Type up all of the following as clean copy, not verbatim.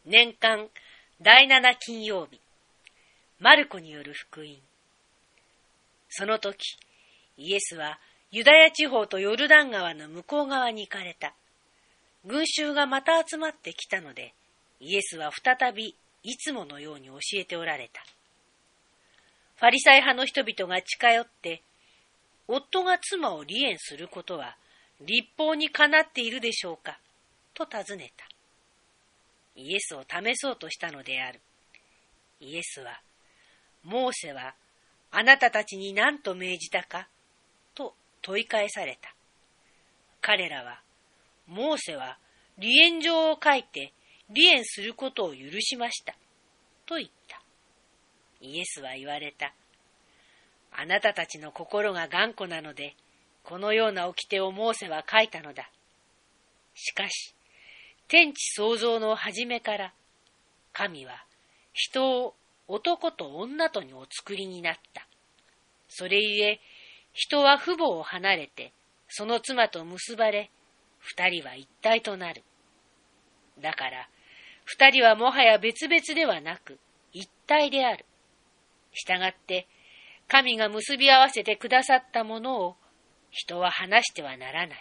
年間第7金曜日、マルコによる福音。その時、イエスはユダヤ地方とヨルダン川の向こう側に行かれた。群衆がまた集まってきたので、イエスは再びいつものように教えておられた。ファリサイ派の人々が近寄って、夫が妻を離縁することは律法にかなっているでしょうかと尋ねた。イエスを試そうとしたのである。イエスは、モーセはあなたたちに何と命じたかと問い返された。彼らは、モーセは離縁状を書いて離縁することを許しましたと言った。イエスは言われた。あなたたちの心が頑固なので、このような掟をモーセは書いたのだ。しかし、天地創造の初めから、神は人を男と女とにお作りになった。それゆえ、人は父母を離れて、その妻と結ばれ、二人は一体となる。だから、二人はもはや別々ではなく、一体である。したがって、神が結び合わせてくださったものを、人は離してはならない。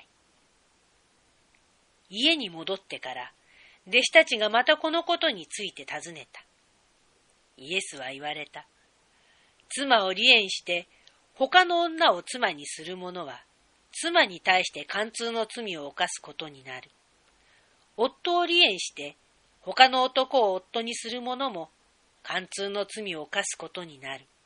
家に戻ってから、弟子たちがまたこのことについて尋ねた。イエスは言われた。妻を離縁して、他の女を妻にする者は、妻に対して姦通の罪を犯すことになる。夫を離縁して、他の男を夫にする者も、姦通の罪を犯すことになる。